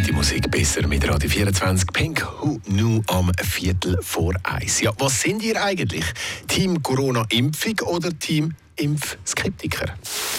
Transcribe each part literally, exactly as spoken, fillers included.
gute Musik besser mit Radio vierundzwanzig. Pink Who Knew am Viertel vor eins. Ja, was sind ihr eigentlich? Team Corona-Impfung oder Team Impfskeptiker?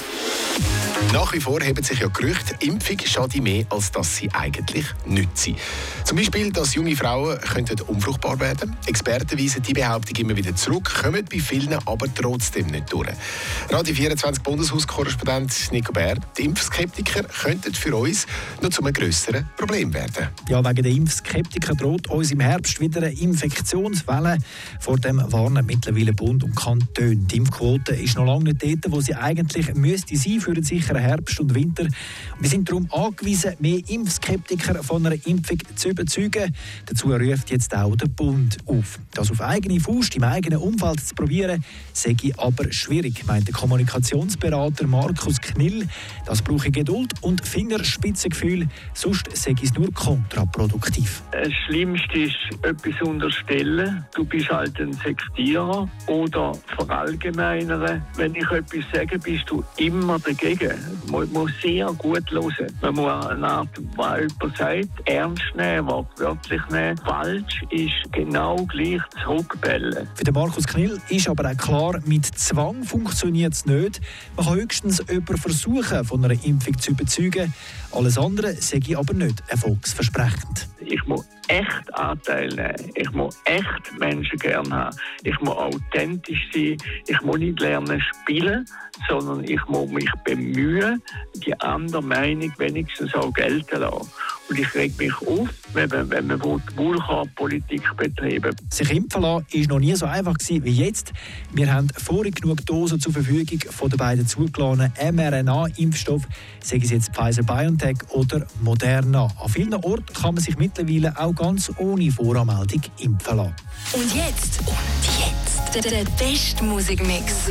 Nach wie vor heben sich ja Gerüchte, Impfung schade mehr, als dass sie eigentlich nützt. Zum Beispiel, dass junge Frauen könnten unfruchtbar werden. Experten weisen die Behauptung immer wieder zurück, kommen bei vielen aber trotzdem nicht durch. Radio vierundzwanzig Bundeshauskorrespondent Nico Bär, die Impfskeptiker könnten für uns noch zu einem grösseren Problem werden. Ja, wegen der Impfskeptiker droht uns im Herbst wieder eine Infektionswelle. Vor dem warnen mittlerweile Bund und Kanton. Die Impfquote ist noch lange nicht dort, wo sie eigentlich müsste sein für den sicheren Herbst und Winter. Wir sind darum angewiesen, mehr Impfskeptiker von einer Impfung zu überzeugen. Dazu ruft jetzt auch der Bund auf. Das auf eigene Faust im eigenen Umfeld zu probieren, sei aber schwierig, meint der Kommunikationsberater Markus Knill. Das brauche Geduld und Fingerspitzengefühl, sonst sei es nur kontraproduktiv. Das Schlimmste ist, etwas unterstellen. Du bist halt ein Sektierer oder verallgemeinern. Wenn ich etwas sage, bist du immer dagegen. Man muss sehr gut hören. Man muss eine Art, was jemand sagt, ernst nehmen, wortwörtlich nehmen. Falsch ist genau gleich zurückbellen. Für den Markus Knill ist aber auch klar, mit Zwang funktioniert es nicht. Man kann höchstens jemanden versuchen, von einer Impfung zu überzeugen. Alles andere sei aber nicht erfolgsversprechend. Ich muss echt Anteil nehmen. Ich muss echt Menschen gerne haben. Ich muss authentisch sein. Ich muss nicht lernen spielen, sondern ich muss mich bemühen, die andere Meinung wenigstens auch gelten lassen. Und ich reg mich auf, wenn man, wenn man Wohlfahrtpolitik betreiben. Sich impfen lassen war noch nie so einfach wie jetzt. Wir haben vorhin genug Dosen zur Verfügung von den beiden zugelassenen mRNA-Impfstoffen, sei es jetzt Pfizer-BioNTech oder Moderna. An vielen Orten kann man sich mittlerweile auch ganz ohne Voranmeldung impfen lassen. Und jetzt, und jetzt, der, der beste Musikmix.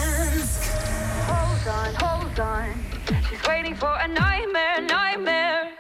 Hold on, hold on. She's waiting for a nightmare, nightmare.